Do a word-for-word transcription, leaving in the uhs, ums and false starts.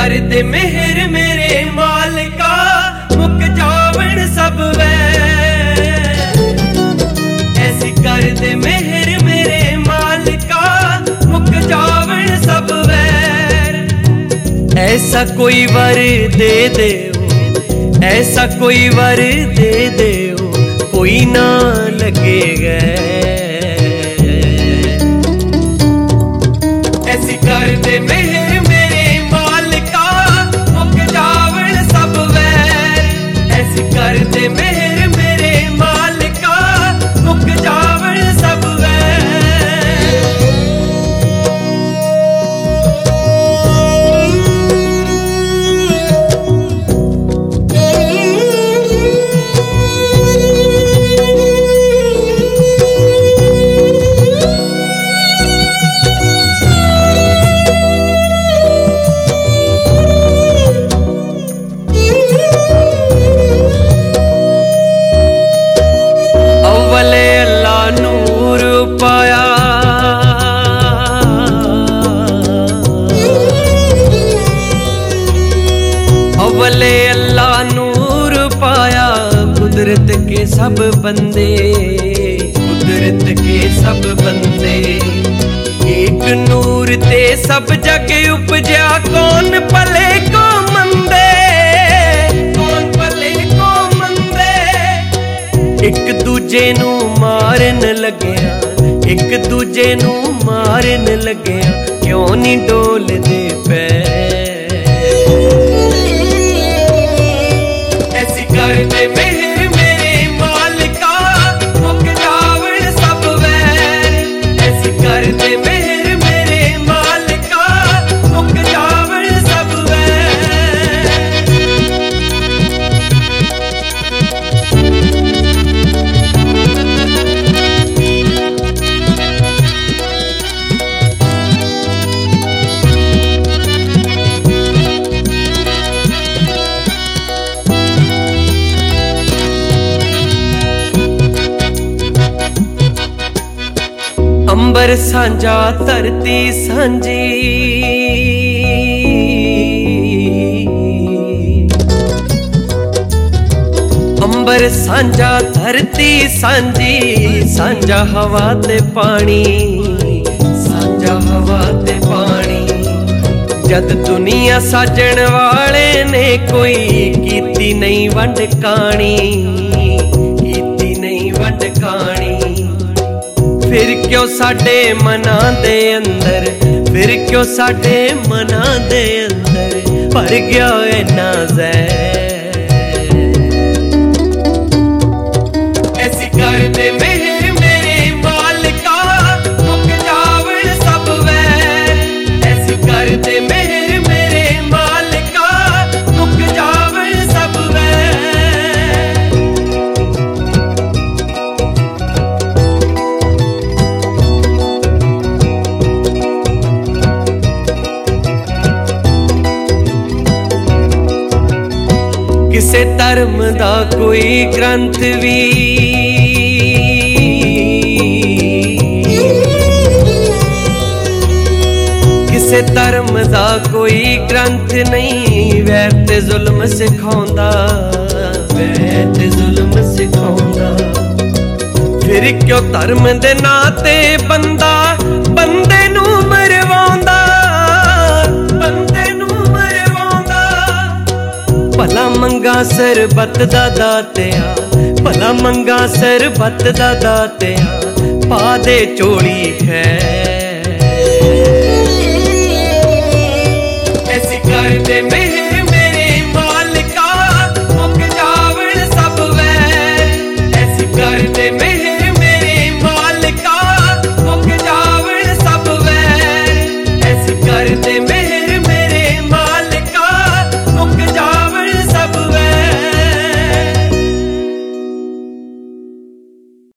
कर दे मेहर मेरे मालिका, मुक जावन सब वैर। ऐसी कर दे मेहर मेरे मालिका, मुक जावन सब वैर। ऐसा कोई वर दे दे, ऐसा कोई वर दे दे, कोई ना लगेगा। ऐसी कर दे मेहर मेरे मालिका, मुक जावन सब वैर। ऐसी कर दे मेहर मेरे मालिका, मुक जावन सब वैर। अव्वले अल्लाह नूर पाया, कुदरत के सब बंदे, कुदरत के सब बंदे। एक नूर ते सब जग उपजा, कौन भले को मंदे, कौन भले को मंदे। एक दूजे नू मारन लगया, एक दूजे नू मारन लगया, क्यों नी डोलदे पैर। कर दे मेहर मेरे मालिका, मुक जावन सब वैर। ऐसी कर दे मेहर मेरे मालिका, मुक जावन सब वैर। अंबर सांझा धरती सांझी, अंबर सांझा धरती सांझी। सांझा हवा ते पानी, सांझा हवा ते पानी। जद दुनिया साजण वाले ने कोई कीती नहीं वंड कानी, कीती नहीं वंड कानी। फिर क्यों साडे मना दे अंदर, फिर क्यों साडे मना दे अंदर भर गया इन्ना ज़हर। ऐसी कर दे मेहर मेरे मालिका, मुक जावन सब वैर। ऐसी कर दे मेहर मेरे मालिका, मुक जावन सब वैर। किसे धर्म दा कोई ग्रंथ भी, किसे धर्म दा कोई ग्रंथ नहीं। वैर ते जुल्म सिखाउंदा, वैर ते जुल्म सिखाउंदा। फिर क्यों धर्म दे नां ते बंदा बंदे नू मरवाउंदा, बंदे नू मरवाउंदा। भला मंगा सरबत दा दातिया, भला मंगा सरबत दा दातिया, पा दे चोली खैर। ऐसी कर दे